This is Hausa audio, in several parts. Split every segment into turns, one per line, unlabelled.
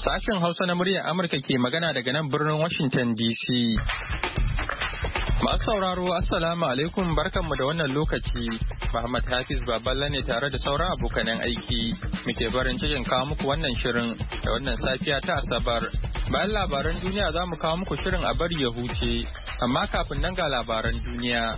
Sashen Hausa na muryar Amurka ke magana daga nan birnin Washington DC. Masu sauraro, Assalamu alaikum, barkanmu da wannan lokaci. Muhammad Hafiz Baballa ne tare da sauran abokanan aiki. Muke barin cikin kawo muku wannan shirin da wannan safiya ta Asabar. Bayan labaran duniya za mu kawo muku shirin a bari ya huce, amma kafin nan ga labaran duniya.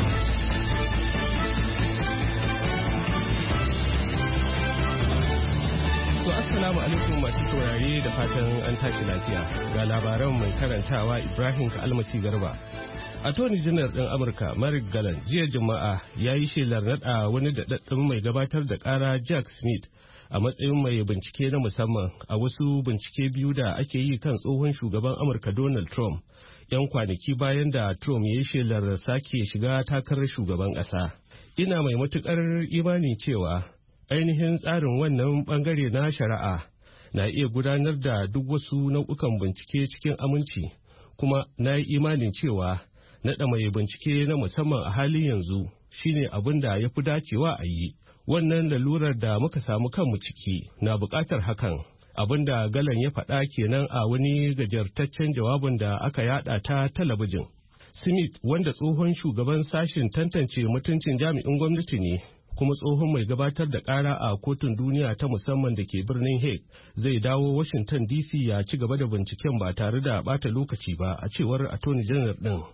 To assalamu alaikum masu saurare da fatan an tashi lafiya. Ga labaran mai karantawa Ibrahim Kalmasi Garba. Attorney General ɗin Amurka Merrick Garland jiya Juma'a ya yi shelar naɗa wani daɗaɗɗen mai gabatar da ƙara Jack Smith a matsayin mai bincike na musamman a wasu bincike biyu da ake yi kan tsohon shugaban Amurka Donald Trump 'yan kwanaki bayan da Trump ya yi shelar sake shiga takarar shugaban ƙasa. Ina mai matuƙar imanin cewa ainihin tsarin wannan bangare na shari'a na iya gudanar da duk wasu nau'ukan bincike cikin aminci, kuma na yi imanin cewa naɗa mai bincike na musamman a halin yanzu shine abin da ya fi dacewa a yi. Wannan lalurar da muka samu kanmu ciki na buƙatar hakan. Abin da Galan ya faɗa kenan a wani gajartaccen jawabin da aka yada ta talabijin. Smith, wanda tsohon shugaban sashen tantance mutuncin jami'in gwamnati ne, kuma tsohon mai gabatar da ƙara a kotun duniya ta musamman da ke birnin Hague, zai dawo Washington DC ya ci gaba da binciken ba tare da bata lokaci ba, a cewar Attorney General ɗin.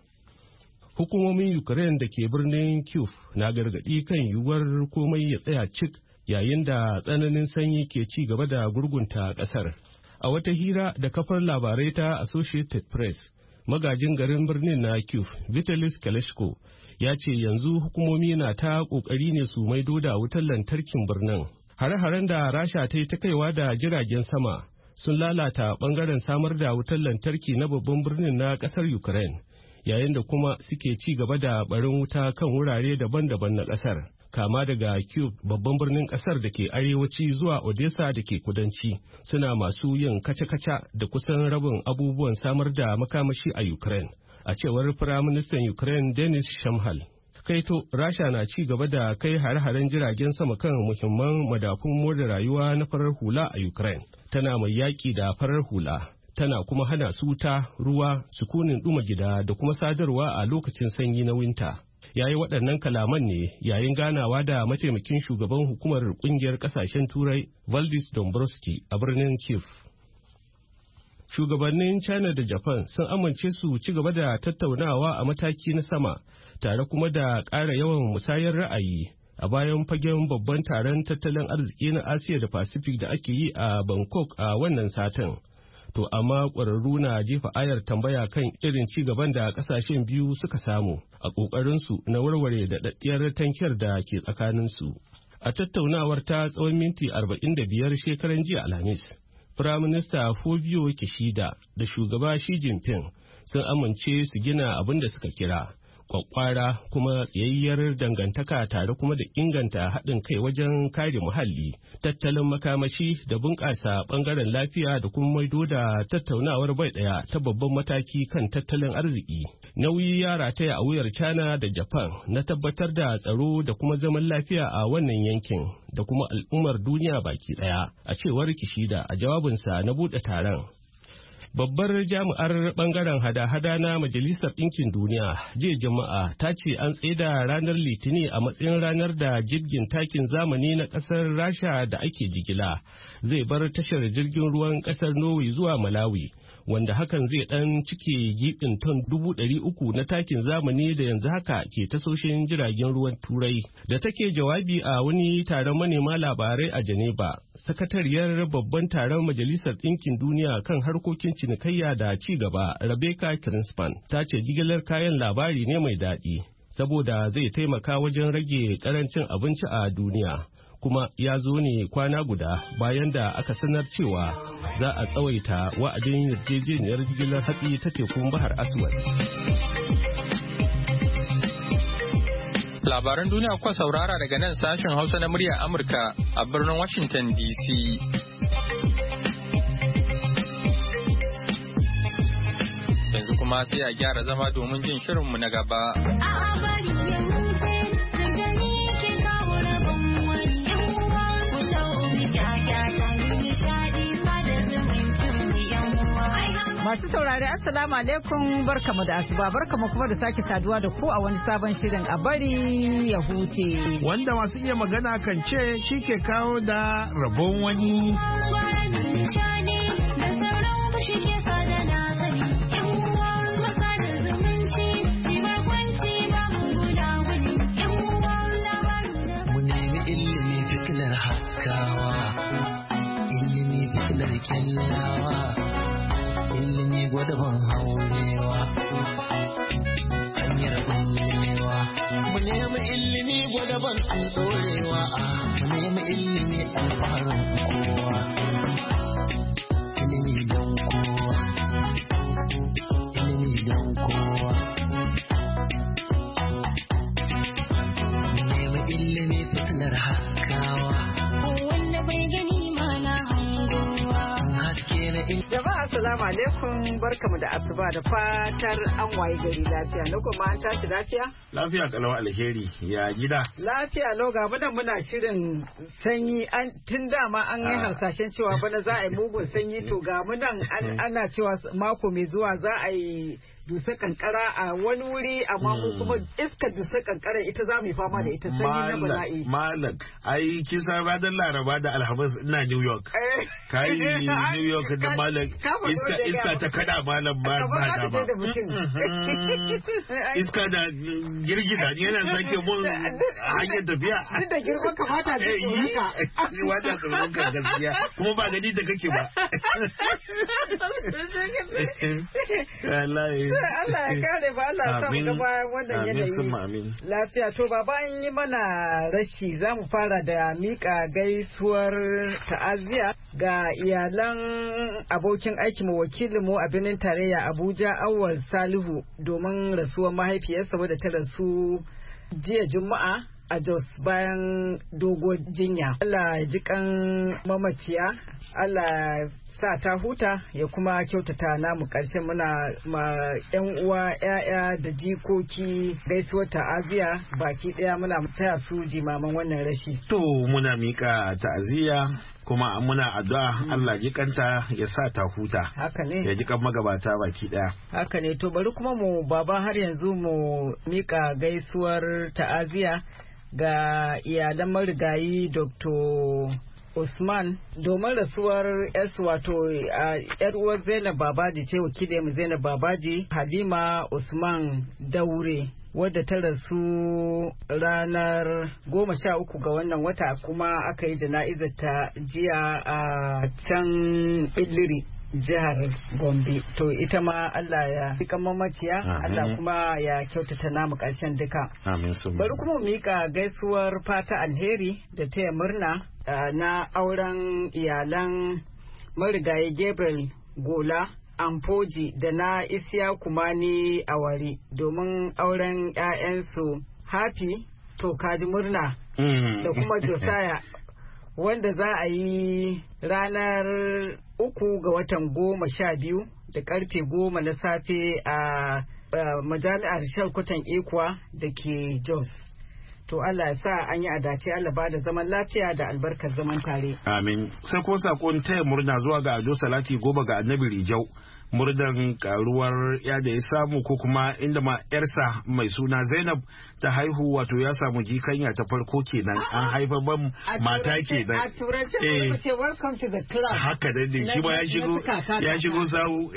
Hukumomin Ukraine da ke birnin Kyiv na gargaɗi kan yiwuwar komai ya tsaya cik yayin da tsananin sanyi ke ci gaba da gurgunta ƙasar. A wata hira da kafar labarai ta Associated Press, magajin garin birnin na Kyiv, Vitalis Klitschko, ya ce yanzu hukumomi na ta kokari ne su maido da wutar lantarkin birnin. Hare-haren da Rasha ta yi ta kaiwa da jiragen sama sun lalata bangaren samar da wutar lantarki na babban birnin na kasar Ukraine, yayin da kuma suke ci gaba da barin wuta kan wurare daban-daban na kasar, kama daga Kyiv babban birnin kasar da ke arewaci zuwa Odessa da ke kudanci, suna masu yin kaca-kaca da kusan rabin abubuwan samar da makamashi a Ukraine. A cewar Firaministan Ukraine Denis Shamhal. Kaito, Rasha na ci gaba da kai hare-haren jiragen sama kan muhimman madafun more rayuwa na farar hula a Ukraine. Tana mai yaƙi da farar hula, tana kuma hana su wuta, ruwa, sukunin ɗuma gida da kuma sadarwa a lokacin sanyi na winta. Ya yi waɗannan kalaman ne yayin ganawa da mataimakin shugaban hukumar ƙungiyar ƙasashen Turai Valdis Dombrovskis a birnin Kyiv. Shugabannin China da Japan sun amince su ci gaba da tattaunawa a mataki na sama, tare kuma da ƙara yawan musayar ra'ayi a bayan fagen babban taron tattalin arziki na Asiya da Pacific da ake yi a Bangkok a wannan satin. To amma ƙwararru na jefa ayar tambaya kan irin ci gaban da ƙasashen biyu suka samu a ƙoƙarinsu na warware da daɗaɗɗiyar tankiyar da ke tsakaninsu. A tattaunawar ta tsawon minti 45 shekaran jiya Alhamis, Firaminista Fumio Kishida da shugaba Xi Jinping sun amince su gina abin da suka kira kwakwara kuma tsayayyar dangantaka, tare kuma da inganta haɗin kai wajen kare muhalli, tattalin makamashi da bunƙasa ɓangaren lafiya da kuma maido da tattaunawar bai ɗaya ta babban mataki kan tattalin arziki. Nauyi ya rataya a wuyar China da Japan na tabbatar da tsaro da kuma zaman lafiya a wannan yankin da kuma al'ummar duniya baki ɗaya, a cewar Kishida a jawabinsa na buɗe taron. Babbar jami'ar bangaren hada-hada na Majalisar Ɗinkin Duniya jiya Juma'a ta ce an tsaida ranar Litini a matsayin ranar da jirgin takin zamani na ƙasar Rasha da ake jigila zai bar tashar jirgin ruwan ƙasar Norway zuwa Malawi, wanda hakan zai ɗan cike gibin ton 300,000 na takin zamani da yanzu haka ke tasoshin jiragen ruwan Turai. Da take jawabi a wani taron manema labarai a Geneva, sakatariyar babban taron Majalisar Ɗinkin Duniya kan harkokin cinikayya da ci gaba, Rebecca Greenspan, ta ce jigilar kayan labari ne mai daɗi, saboda zai taimaka wajen rage ƙarancin abinci a duniya. Kuma ya zo ne kwana guda bayan da aka sanar cewa za a tsawaita wa'adin yarjejeniyar jigilar hatsi ta tekun Bahar Aswad.
Labaran duniya kuka saurara daga nan sashen Hausa na muryar Amurka a birnin Washington DC. Yanzu kuma sai a gyara zama domin jin shirinmu na gaba.
Masu saurari assalamu alaikum barkamu da asuba barkamu kuma da sake saduwa da ku a wani sabon shirin a bari ya huce.
Wanda masu iya magana kan ce shi ke kawo da rabon wani.
Mu nemi ilimi fitilar haskawa, ilimi fitilar kyallawa. Ilimi gwadaban haurewa, hanyar bullewa. Mu nemi ilimi gwadaban alɗorewa, mu nemi ilimi alfaharin kowa. Ilimi don kowa, ilimi don kowa. Mu nemi ilimi fitilar haskawa. Wanda bai gani ma na hangowa. Haske na
Jama'a assalamu alaikum barkamu da asuba da fatar an waye gari lafiya na kuma an tashi lafiya?
Lafiya kalau alheri ya gida.
Lafiya lau ga muna shirin sanyi tun dama an yi harsashen cewa bana za a yi mugun sanyi to ga munan ana cewa mako mai zuwa za a yi dusa kankara a wani wuri amma mu kuma iskar dusa kankara ita za mu yi fama da ita sanyi na bala'i.
Malam ai kisa ranar Laraba da Alhamis ina New York. Kai New York da malam iska ta kada malam ba da ba. Iska da girgiza yana sake mun hanyar tafiya.
Duk da girman kamata da haka.
Wata tsoron ka gaskiya kuma ba gani da kake ba. Wallahi.
Allah ya kare ba Allah ya samu gaba wannan yanayi. Lafiya to baba an yi mana rashi za mu fara da mika gaisuwar ta'aziyya ga iyalan abokin aikinmu wakilinmu a birnin tarayya Abuja Awwal Salihu domin rasuwar mahaifiyarsa wadda ta rasu jiya Juma'a a Jos bayan dogon jinya. Allah ya ji kan mamaciya, Allah sa ta huta ya kuma kyautata namu ƙarshen muna ma 'yan uwa 'ya'ya da jikoki gaisuwar ta'aziyya baki ɗaya muna taya su jimaman wannan rashi.
To muna mika ta'aziyya kuma muna addu'a Allah ji kanta ya sa ta huta.
Haka ne. Ya
ji kan magabata baki ɗaya.
Haka ne to bari kuma mu baba har yanzu mu mika gaisuwar ta'aziyya ga iyalan marigayi Dr. Usman domin rasuwar yarsu wato yar uwar Zainab Babaji ce wakilin Zainab Babaji Halima Usman Daure wadda ta rasu ranar 13 ga wannan wata kuma aka yi jana'izar ta jiya a can Billiri jihar Gombe to ita ma Allah ya rika mamaciya Allah kuma ya kyautata namu ƙarshen duka. Bari kuma mika gaisuwar fata alheri da taya murna na auren iyalan marigayi Gabriel Gola Amfoji da na Isiya Kumani Awari domin auren 'ya'yansu Happy to kaji murna da kuma Josiah wanda za a yi ranar 3 ga watan 12 da karfe 10 na safe a majami'ar Shalkutan Ekuwa da ke Jos. To Allah ya sa an yi adace Allah ba da zaman lafiya da albarkar zaman tare.
Amin. Sai ko sakon taya murna zuwa ga Ado Salati Goba ga Annabi Rijau. Murdan karuwar ya da ya samu ko kuma inda ma yarsa mai suna Zainab ta haihu wato ya samu jikanya ta farko kenan an haifa ban mata kenan.
A turance mu ce welcome to the club.
Haka da ne shi ma ya shigo sawu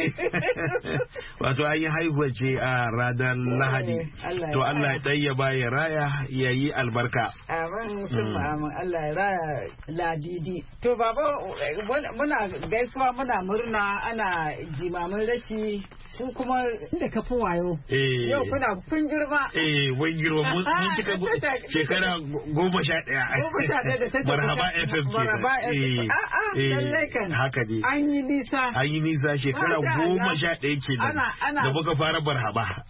wato an yi haihuwa ce a ranar Lahadi. To Allah ya ɗayyaba ya raya ya yi albarka.
Amin amin Allah ya raya ladidi. To baba muna gaisuwa muna murna ana jimamin rashi ku kuma inda ka fi wayo. Yau kun girma.
Wai girma mun cika shekara 11.
11 da ta
Marhaba FM ke.
Marhaba FM. Lallai kan.
Haka ne.
An yi nisa.
An yi nisa shekara 11 ke da muka fara barhaba.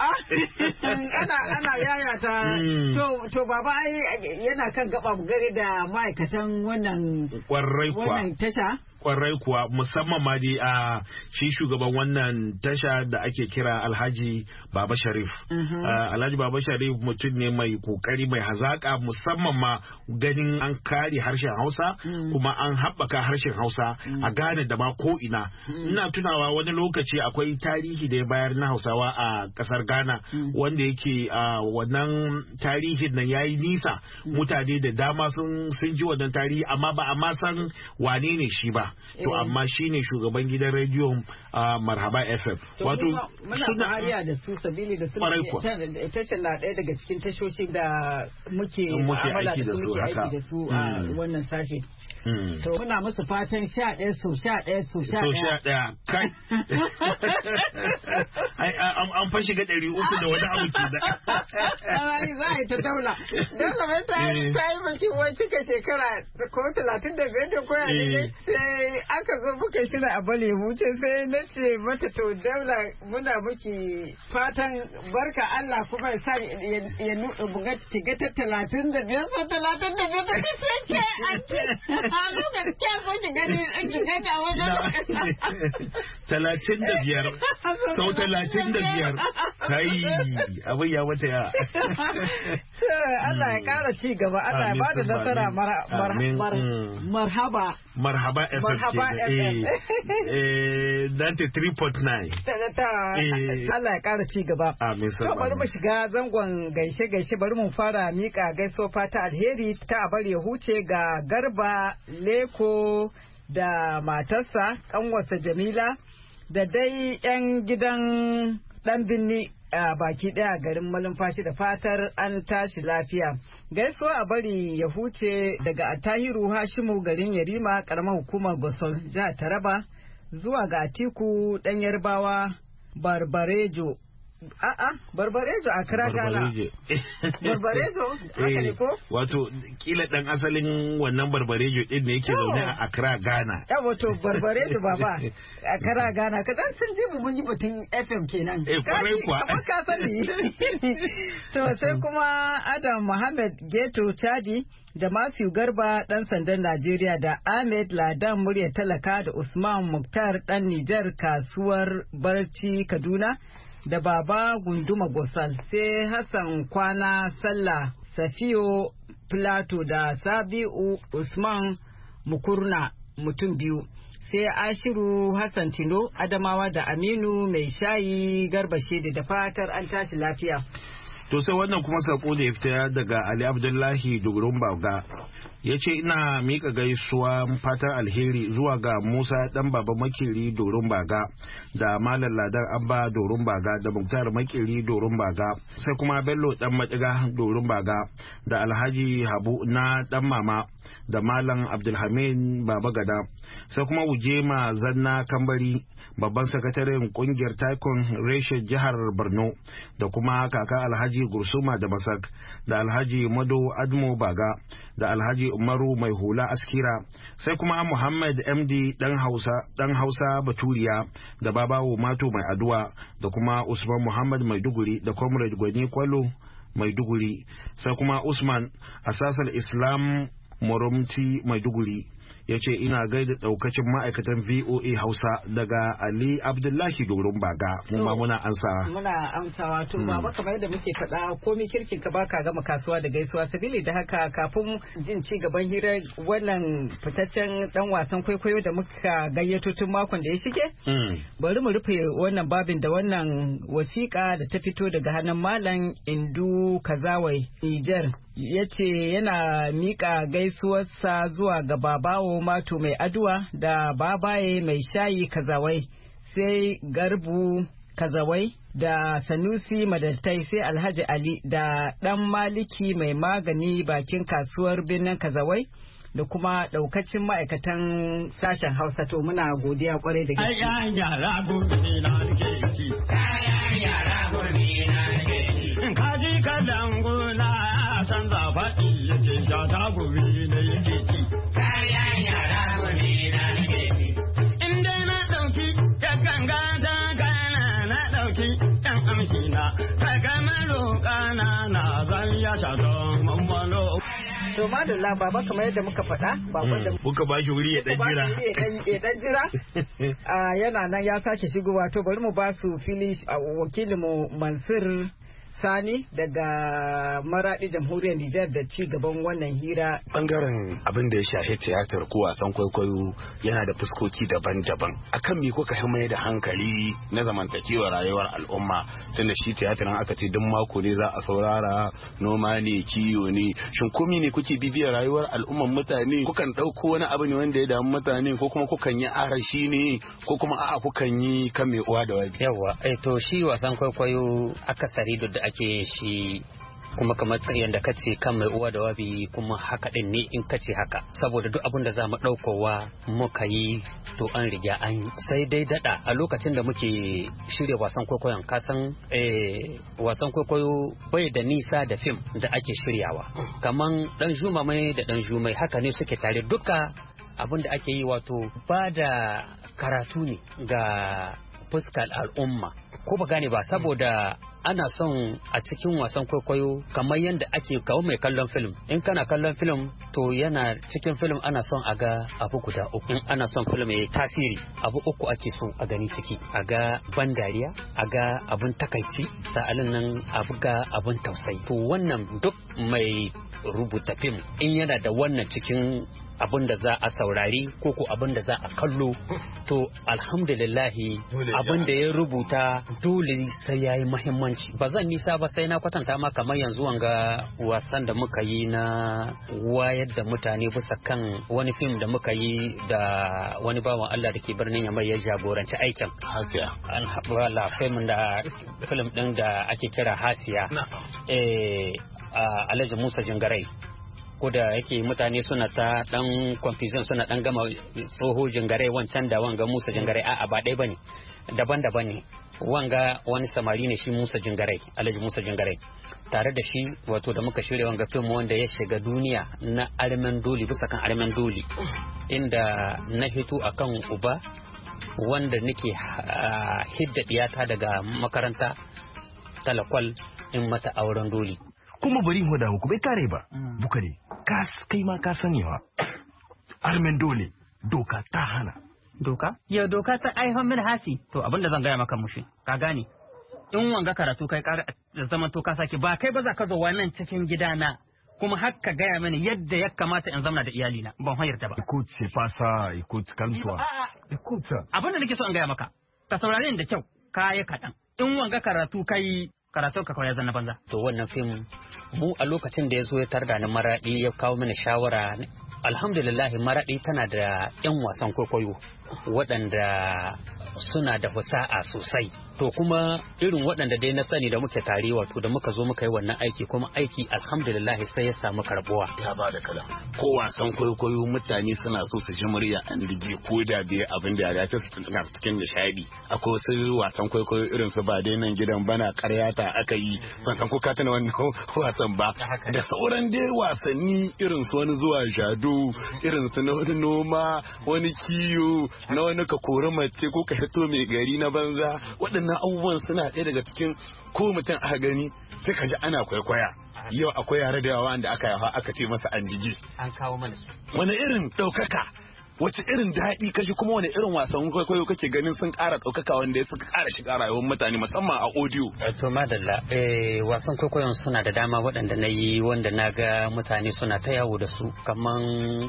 Ana yayata. To baba yana kan gaba gari da ma'aikatan wannan.
Kwarai kwa.
Wannan tasha.
kwarai kuwa musamman ma dai a shi shugaban wannan tasha da ake kira Alhaji Baba Sharif. Alhaji Baba Sharif mutum ne mai kokari mai hazaka musamman ma ganin an kare harshen Hausa kuma an haɓaka harshen Hausa a Ghana da ma ko ina. Ina tunawa wani lokaci akwai tarihi da ya bayar na Hausawa a kasar Ghana wanda yake wannan tarihin nan yayi nisa, mutane da dama sun ji wannan tarihi amma ba a ma san wane ne shi ba. To amma shi ne shugaban gidan rediyon Marhaba FM.
Wato muna hariya da su sabili da su tashar na ɗaya daga cikin tashoshin da muke mu'amala da su muke aiki da su a wannan sashe. To muna musu fatan 11 so 11 so 11
kai an fa shiga 300 da wani abu ke da
ai za a yi ta daula mai ta yi maki wai cika shekara ko 35 da koya ne sai aka zo muka kira a bale mu ce sai na ce mata to daula muna muki fatan barka Allah kuma ya sa ya buga tiga ta 35 so 35 da ce an ce halu da kyan so ki gani a wajen
35 sau 35 kai abin ya mata ya
Allah ya kara ci gaba, Allah ya bada nasara.
Marhaba FM 93.9.
Allah ya kara ci gaba. Bari mu shiga zangon gaishe-gaishe, bari mu fara mika gaisuwa fata alheri ta abar ya huce ga Garba Leko da matarsa kanwarsa Jamila da dai 'yan gidan dan binni a baki daya garin malumfashi da fatar an tashi lafiya. Gaisuwa a bari ya huce daga Atahiru Hashimu garin Yarima karamar hukumar Gosol jihar Taraba zuwa ga Atiku dan Yarbawa Barbarejo. Barbarejo a Accra Ghana. Barbarejo haka ne ko?
Wato kila dan asalin wannan Barbarejo din ne yake zaune a Accra Ghana.
Wato Barbarejo baba a Accra Ghana. Ka dan sun ji mun yi batun FM kenan.
Kwarai kuwa.
Ka sani. To sai kuma Adam Muhammad Geto Chadi da Matthew Garba dan sandan Najeriya da Ahmed Ladan murya talaka da Usman Muktar dan Nijar kasuwar Barci Kaduna da Baba Gunduma Gosal sai Hassan Kwana Sallah Safiyo Plato da Sabiu Usman Mukurna mutum biyu sai Ashiru Hassan Tino Adamawa da Aminu Mai Shayi Garba Shede da fatar an tashi lafiya.
To sai wannan kuma sako da ya fita daga Ali Abdullahi Dogron Baga ya ce ina mika gaisuwa fatan alheri zuwa ga Musa dan Baba Makeri Doron Baga da Malam Ladan Abba Doron Baga da Muktar Makeri Doron Baga sai kuma Bello dan Madiga Doron Baga da Alhaji Habu na dan Mama da Malam Abdulhamid Baba Gada sai kuma Wujema Zanna Kambari babban sakataren kungiyar Taikon reshen jihar Borno da kuma kaka Alhaji Gursuma da Masak da Alhaji Mado Admo Baga da Alhaji Umaru Mai Hula Askira sai kuma Muhammad MD dan Hausa Baturiya da Babawo Mato Mai Aduwa da kuma Usman Muhammad Maiduguri da Comrade Gwani Kwalo Maiduguri sai kuma Usman Asasal Islam Moromti Maiduguri ya ce ina gaida daukacin ma'aikatan VOA Hausa daga Ali Abdullahi Doron Baga kuma muna
amsawa to baba kamar yadda muke faɗa komai kirkin ka baka gama kasuwa da gaisuwa sabili da haka kafin jin ci gaban hirar wannan fitaccen dan wasan kwaikwayo da muka gayyato tun makon da ya shige bari mu rufe wannan babin da wannan wasiƙa da ta fito daga hannun Malam Indu Kazawai Niger ya ce yana miƙa gaisuwarsa zuwa ga Babawo Mato Mai Aduwa da Babaye Mai Shayi Kazawai sai Garbu Kazawai da Sanusi Madaltai sai Alhaji Ali da ɗan Maliki Mai Magani bakin kasuwar birnin Kazawai da kuma ɗaukacin ma'aikatan sashen Hausa to muna godiya kwarai da gaske.
Kaji kalanguna san zafaɗi yake sha ta gobe da yake ci. Kayan yara gobe na nake ci. In dai na ɗauki ya ganga ta gana na ɗauki ɗan amshi na. Ka gama roƙana na zan ya sha don mammalo.
To madalla baba kamar yadda muka faɗa bakon da
muka ba shi wuri ya dan jira.
Ya dan jira. Yana nan ya sake shigowa to bari mu ba su fili wakilinmu Mansur Sani daga Maradi Jamhuriyar Nijar da ci gaban wannan hira.
Bangaren abin da ya shafi tiyatar ko wasan kwaikwayo yana da fuskoki daban-daban. Akan me kuka mai da hankali na zamantakewa rayuwar al'umma tunda shi tiyatarin aka ce duk mako ne za a saurara noma ne kiyo ne shin komi ne kuke bibiyar rayuwar al'umman mutane kukan ɗauko wani abu ne wanda ya damu mutane ko kuma kukan yi arashi ne ko kuma a'a kukan yi kan mai uwa da wabi.
Yawwa to shi wasan kwaikwayo akasari da ake shi kuma kamar yadda ka ce kan mai uwa da wabi kuma haka din ne in ka ce haka saboda duk abin da za mu ɗaukowa muka yi to an riga an yi sai dai daɗa a lokacin da muke shirya wasan kwaikwayon kasan wasan kwaikwayo bai da nisa da fim da ake shiryawa kaman ɗan juma mai da ɗan jumai haka ne suke tare duka abin da ake yi wato ba da karatu ne ga fuskar al'umma ko ba gane ba saboda ana son a cikin wasan kwaikwayo kamar yadda ake kawo mai kallon film in kana kallon film to yana cikin film ana son a ga abu guda uku in ana son film ya tasiri abu uku ake so a gani ciki a ga ban dariya a ga abun takaici sa'alin nan a ga abun tausayi to wannan duk mai rubuta film in yana da wannan cikin abin da za a saurari ko abin da za a kallo to alhamdulillahi abin da ya rubuta dole sai ya yi mahimmanci ba zan nisa ba sai na kwatanta ma kamar yanzu wanga wasan da muka yi na wayar da mutane bisa kan wani fim da muka yi da wani bawan Allah da ke birnin Yamai ya jagoranci aikin
Hasiya
an haɓala film ɗin da ake kira Hasiya Alhaji Musa Jingarai ko da yake mutane suna ta dan confusion suna dan gama tsoho jingare wancan da wanga Musa Jingare a'a ba dai bane daban-daban ne wanga wani samari ne shi Musa Jingare Alhaji Musa Jingare tare da shi wato da muka shirya wanga film wanda ya shiga duniya na armen doli bisa kan armen doli inda na hito akan uba wanda nake hidda diyata daga makaranta talakwal in mata auren doli
kuma bari mu dawo ku bai kare ba bukari kai ma ka sani wa armen dole doka ta hana
doka ya doka ta aihon min hasi to abinda zan gaya maka mushi ka gane in wanga karatu kai kare da zaman to ka sake ba kai ba za ka zo wannan cikin gidana kuma har ka gaya mini yadda ya kamata in zamana da iyalina ban hayarta ba
écoute c'est pas ça écoute calme-toi écoute
abinda nake so in gaya maka ka saurare ni da kyau kai kaɗan in wanga karatu kai karatun ka kawai zanna banza.
To wannan fim mu a lokacin da ya zo ya tarda ni Maradi ya kawo mini shawara alhamdulillah Maradi tana da 'yan wasan kwaikwayo waɗanda suna da fasaha sosai to kuma irin waɗanda dai na sani da muke tare wato da muka zo muka yi wannan aiki kuma aiki alhamdulillah sai ya samu karbuwa
ya ba da kala ko wasan kwaikwayo mutane suna so su ji murya an dige ko da dai abin da ya sai su tsinka cikin nishadi akwai wasu wasan kwaikwayo irin su ba dai nan gidan bana karyata aka yi ban san ko ka tana wannan wasan ba da sauran dai wasanni irin su wani zuwa jado irin su na wani noma wani kiyo na wani ka kori mace ko ka hito mai gari na banza waɗannan abubuwan suna ɗaya daga cikin ko mutum aka gani sai ka ji ana kwaikwaya yau akwai yare da yawa wanda aka yawa aka ce masa an jiji
an kawo mana su
wani irin ɗaukaka wace irin daɗi kashi kuma wani irin wasan kwaikwayo kake ganin sun ƙara ɗaukaka wanda ya suka ƙara shiga rayuwar mutane musamman a audio.
To madalla wasan kwaikwayon suna da dama waɗanda na yi wanda na ga mutane suna ta yawo da su kaman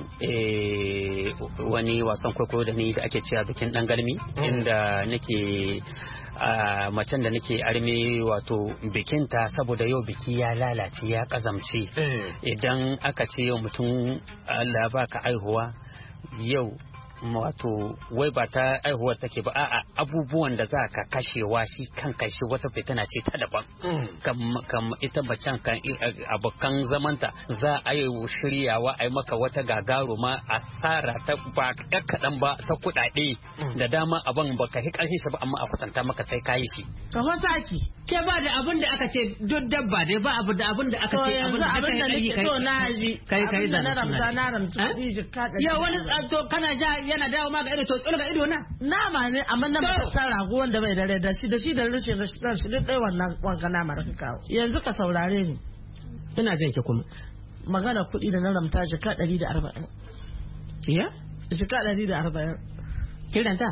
wani wasan kwaikwayo da ni da ake cewa bikin ɗan galmi inda nake macen da nake arme wato bikinta saboda yau biki ya lalace ya kazamce idan aka ce yau mutum Allah baka aihuwa yau wato wai ba ta aihuwar take ba a'a abubuwan da za ka kashewa shi kan kashe wata fitina ce ta daban kam ita bacan kan abokan zamanta za a yi shiryawa a yi maka wata gagaruma asara ta ba kaɗan ba ta kuɗaɗe da dama abin ba ka hi ƙarfi shi ba amma a kwatanta maka sai kayi shi
kamar saki ke ba da abin da aka ce duk dabba dai ba abu da abin da aka ce abin da aka yi kai da na ramta yau wani to kana ja yana dawo ma ga ido to tsulga ido na nama ne amma nan ba ta rago wanda bai da rai da shi da rashin shi dai wannan wanka nama da kawo yanzu ka saurare ni
ina jin ki kuma
magana kuɗi da na ramta jika 140.
Iya?
Jika 140.
Kiranta?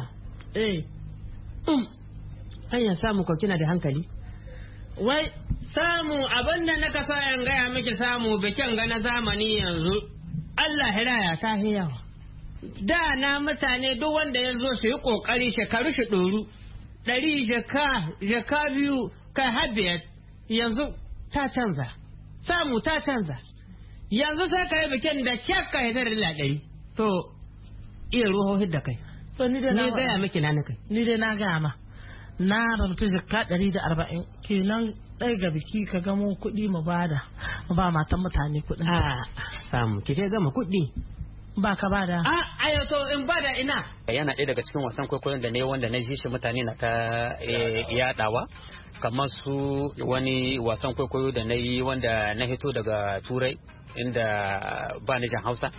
Hanyar samu ko kina da hankali? Wai samu abin da naka so in gaya miki samu bikin ga na zamani yanzu Allah hiraya ta yawa. Da na mutane duk wanda ya zo su yi kokari shekaru shi ɗoru 100 jaka 2 kai har 5 yanzu ta canza. Samu ta canza. Yanzu sai ka yi bikin da kyakka ya zara 100. To iya ruho da kai.
To ni dai
na gaya miki na kai.
Ni dai na gaya ma. Na ramta jaka 140 kenan ɗaya ga biki ka gamo kuɗi mu bada mu ba matan mutane kuɗin.
Samu ki gama kuɗi.
Ba ka bada.
Ayo to in bada ina.
Yana ɗaya daga cikin wasan kwaikwayon da ne wanda na ji shi mutane na ta yaɗawa. Kamar su wani wasan kwaikwayo da na yi wanda na hito daga Turai. Inda ba ni jan Hausa.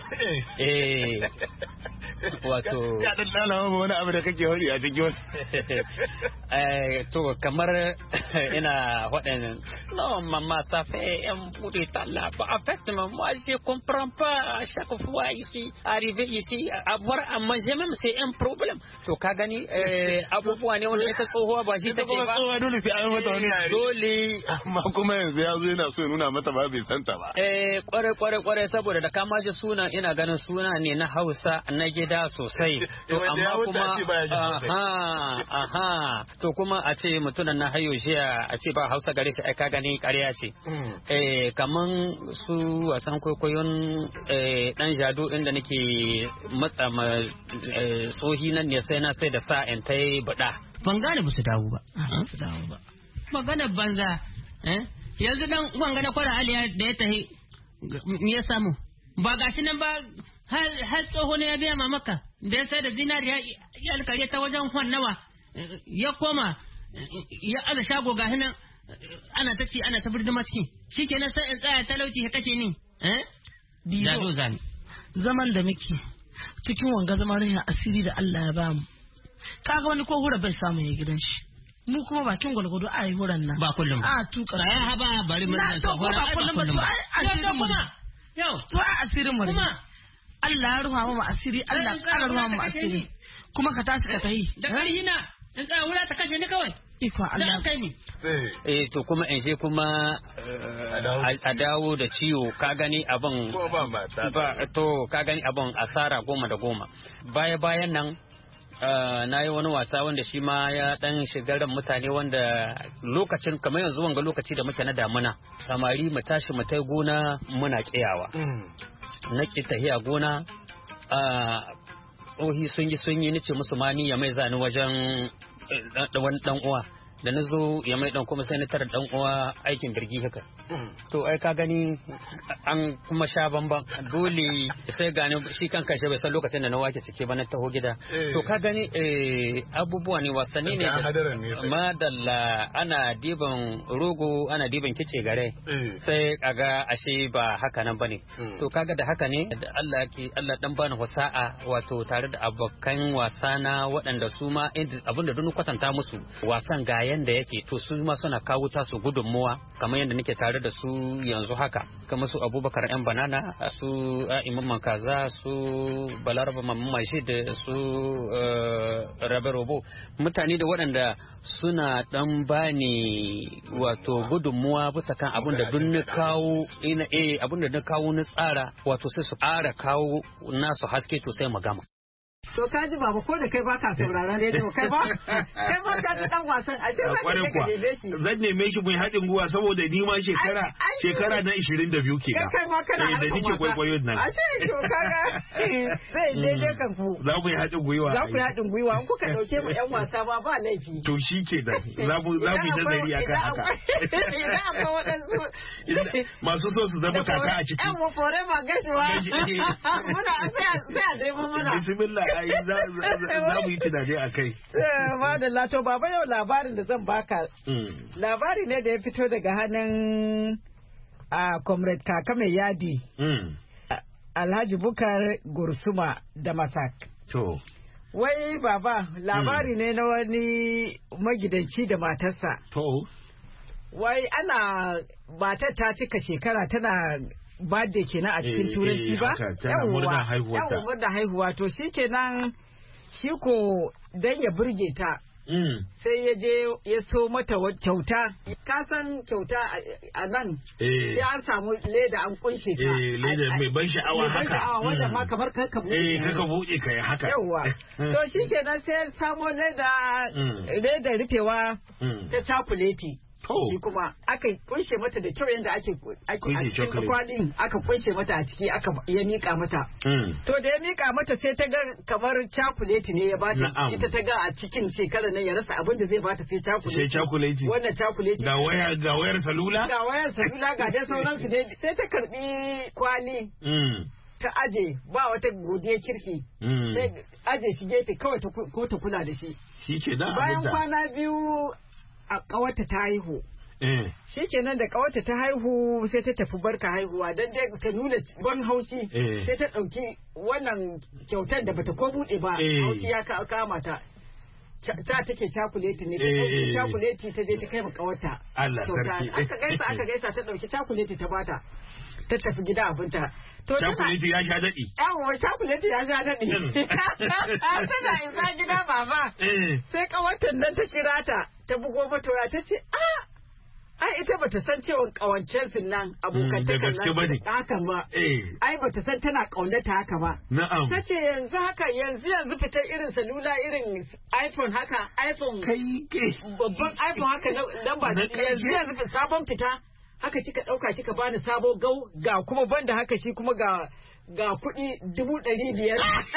Wato
ya dan dana wani abu da kake hori a cikin
to kamar ina waɗannan non maman ça fait un bout de temps là en fait moi je comprends pas à chaque fois ici arriver ici avoir à manger même c'est un problème to ka gani abubuwa ne wanda ita tsohuwa ba shi take ba
dole sai an mata wani yare
dole
amma kuma yanzu ya zo yana so ya nuna mata ba bai santa ba
kware saboda da kama ji suna ina ganin suna ne na Hausa na gida sosai to amma kuma to kuma a ce mutunan na hayo jiya a ce ba Hausa gare shi ai ka gani ƙarya ce kaman su wasan kwaikwayon dan jado inda nake matsa ma tsohi nan ne sai na sai da sa in tai bada
ban gane ba su dawo ba magana banza yanzu dan wanga na kwara aliya da ya tahi me ya samu ba gashi nan ba har tsoho ne ya biya mamaka da ya sai da zinariya ya alkare ta wajen kwan nawa ya koma ya aza shago gashi nan ana ta ci ana ta birdima ciki shikenan sai in tsaya talauci ya kace ni
Dido
zani
zaman da muke cikin wanga zaman asiri da Allah ya bamu kaga wani ko hura bai samu ya gidan shi mu kuma bakin gwalgwado a yi wuran nan
ba kullum
a tuka
ya haba bari mun nan
ba kullum ba
yau
to a asirin mu kuma Allah ya ruha mu asiri Allah ya ruha mu asiri kuma ka tashi ka tayi
da kari na in ka wura ta kashe ni kawai
iko Allah
kai ni
to kuma in je kuma a dawo da ciwo ka gani abin ba to ka gani abin asara 10 bayan nan na yi wani wasa wanda shi ma ya dan shigaran mutane wanda lokacin kamar yanzu wanga lokaci da muke na damuna samari mu tashi mu tai gona muna kiyawa na ki tahiya gona tsohi sun yi nace musu ma ni ya mai zani wajen wani dan uwa da na zo ya mai dan kuma sai na tara dan uwa aikin birgi haka to ai ka gani an kuma sha bamban dole sai gane shi kan kashe bai san lokacin da na wake cike ba na taho gida to ka gani abubuwa ne wasanni ne madalla ana diban rogo ana diban kice gare sai kaga ashe ba haka nan bane to kaga da haka ne da Allah dan bani wasa'a wato tare da abokan wasana waɗanda su ma abinda duk kwatanta musu wasan ga yanda yake to su ma suna kawo tasu gudunmuwa kamar yadda nake tare da su yanzu haka kamar su Abubakar yan banana su Imam Kaza su Balaraba Mamman Mashid su Rabe Robo mutane da waɗanda suna dan bani wato gudunmuwa bisa kan abin da duk na kawo abin da na kawo na tsara wato sai su ƙara kawo nasu haske to sai mu gama.
To ka ji baba ko da kai baka sauraron rediyo kai ba ka ji dan wasan a ce zan neme shi
zan neme shi mun haɗin guwa saboda ni ma shekara na 22 ke da
kai ma kana
da nake kwaikwayo nan
a ce to kaga zai daidai kan ku
za ku yi haɗin gwiwa
in kuka dauke mu yan wasa ba laifi
to shi ke da za mu yi nazari akan haka
idan akwai waɗansu
masu so su zama kaka a ciki
yan mu fore ma gashuwa muna sai a dai muna
bismillah za mu yi tunani a kai.
Madalla to baba yau labarin da zan baka. Labari ne da ya fito daga hannun Comrade Kaka Mai Yadi. Alhaji Bukar Gursuma da Masak.
To.
Wai baba labari ne na wani magidanci da matarsa.
To.
Wai matar ta cika shekara tana birthday kenan a cikin turanci ba.
Yawwa
murna haihuwa to shi kenan shi ko dan ya burge ta. Sai ya je ya so mata kyauta. Ka san kyauta a nan sai an samu leda an kunshe ta.
Leda mai ban sha'awa haka.
Wanda ma kamar kanka buɗe.
Kaka buɗe kai haka.
Yawwa. To shi kenan sai samo leda rufewa ta cakuleti. Shi kuma aka kunshe mata da kyau yadda ake a cikin kwalin aka kunshe mata a ciki ya mika mata. To da ya mika mata sai ta ga kamar cakuleti ne ya bata. Ita ta ga a cikin shekarar nan ya rasa abin da zai bata sai cakuleti.
Sai cakuleti.
Wannan cakuleti.
Ga wayar salula.
Ga wayar salula ga dai sauransu ne. Sai ta karbi kwali. Ta aje ba wata godiya kirki. Sai aje shi gefe kawai ko ta kula da shi.
Shi ke da
bayan kwana biyu a ƙawarta ta haihu. Shi kenan da ƙawarta ta haihu sai ta tafi barka haihuwa don dai ta nuna ban haushi sai ta ɗauki wannan kyautar da bata ko buɗe ba haushi ya kama ta. Ta take cakuleti ne, ta cakuleti ta je ta kai ma ƙawarta.
Allah sarki.
Aka gaisa ta ɗauki cakuleti ta bata. Ta tafi gida abinta.
Cakuleti ya sha daɗi.
Yawon cakuleti ya sha daɗi. Tana isa gida baba. Sai ƙawarta nan ta kira ta bugo mata ta ce ai ita bata san cewa kawancen su nan abokantakan nan haka ba. Ai bata san tana kaunata haka ba.
Na'am.
Ta ce yanzu fitar irin salula irin iPhone haka iPhone. Babban iPhone haka nan ba yanzu sabon fita. Haka kika ɗauka kika bani sabo gau ga kuma banda haka shi kuma ga kuɗi 500,000.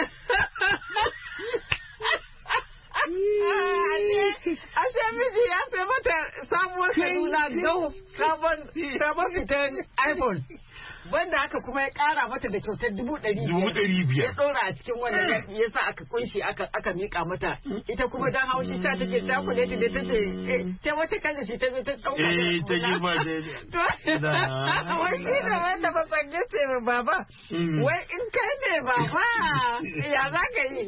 Ashe miji ya sai mata sabuwar salula gau sabon fitan iPhone. Banda haka kuma ya kara mata da kyautar 500,000 ya dora a cikin wannan ya sa aka kunshi aka mika mata ita kuma dan haushi ta take cakuleti da tace ta wata kallafi ta zo ta dauka
ta yi ba
da wai shi da wanda ba sange ce ba baba wai in kai ne baba ya za ka yi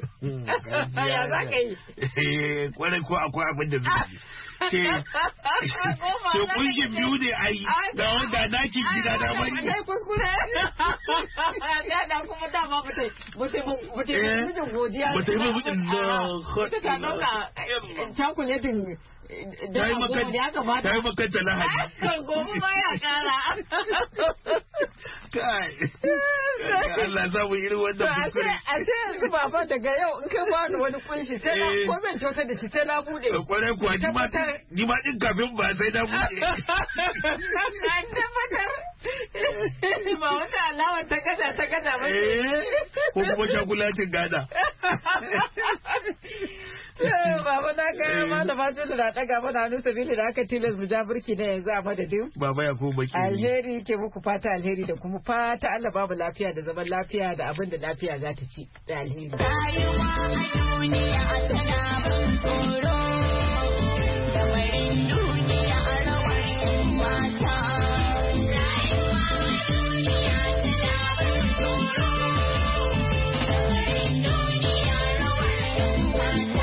kwarai ko akwai abin da zai ce kunshin biyu ne a yi da wanda dakin gida da wani
ya kuskure ya da kuma dama mutai mijin godiya
mutai mijin
ta ka ɗauka cakuletin
ta yi makanta lahadi
kan gobe ba ya kara
kai Allah za mu irin wannan kuskure
a ce yanzu baba daga yau in kai ba ni wani kunshi sai na ko zan kyautar da shi sai na bude
kwarai kuwa ni ma din kafin ba sai na bude
an tabbatar ba wata alawar ta kada ba
ko kuma shagulatin gada
Baba na kai malama ce da daga mana hannu sabili da aka tilas mu ja burki na yanzu a madadin.
Baba ya ko baki.
Alheri ke muku fata alheri da kuma fata Allah babu lafiya da zaman lafiya da abin da lafiya za ta ci da alheri.
Rayuwa a duniya a tana ban tsoro, lamarin duniya a rawar mata. Rayuwa a duniya tana ban tsoro, lamarin duniya rawar mata.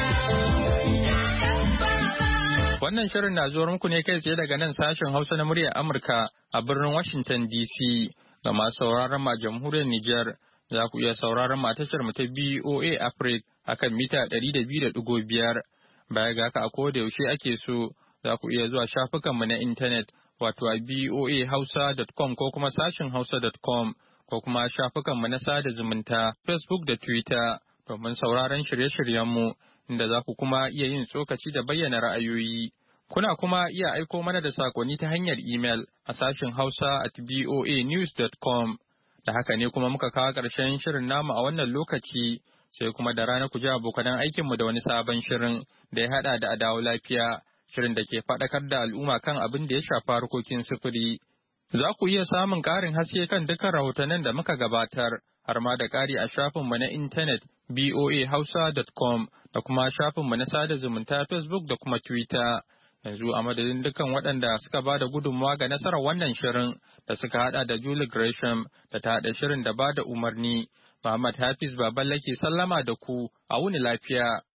Wannan shirin na zuwa muku ne kai tsaye daga nan sashen Hausa na muryar Amurka a birnin Washington DC. Ga masu sauraron ma jamhuriyar Nijar za ku iya sauraron ma tashar mu ta BOA Africa akan mita 200.5. Baya ga haka a koda yaushe ake so za ku iya zuwa shafukan mu na intanet wato a boahausa.com ko kuma sashen hausa.com ko kuma shafukan mu na sada zumunta Facebook da Twitter domin sauraron shirye-shiryen mu. Inda za ku kuma iya yin tsokaci da bayyana ra'ayoyi. Kuna kuma iya aiko mana da sakonni ta hanyar imel a sashen hausa@boanews.com. Da haka ne kuma muka kawo ƙarshen shirin namu a wannan lokaci, sai kuma da rana ku ji abokanan aikinmu da wani sabon shirin da ya haɗa da adawo lafiya, shirin da ke faɗakar da al'umma kan abin da ya shafa harkokin sufuri. Za ku iya samun ƙarin haske kan dukkan rahotannin da muka gabatar, har ma da ƙari a shafinmu na intanet boahausa.com da kuma shafinmu na sada zumunta Facebook da kuma Twitter. Yanzu a madadin dukkan waɗanda suka ba da gudunmawa ga nasarar wannan shirin da suka haɗa da Julie Gresham da ta haɗa shirin da ba da umarni. Muhammad Hafiz Baballe ke sallama da ku a wuni lafiya.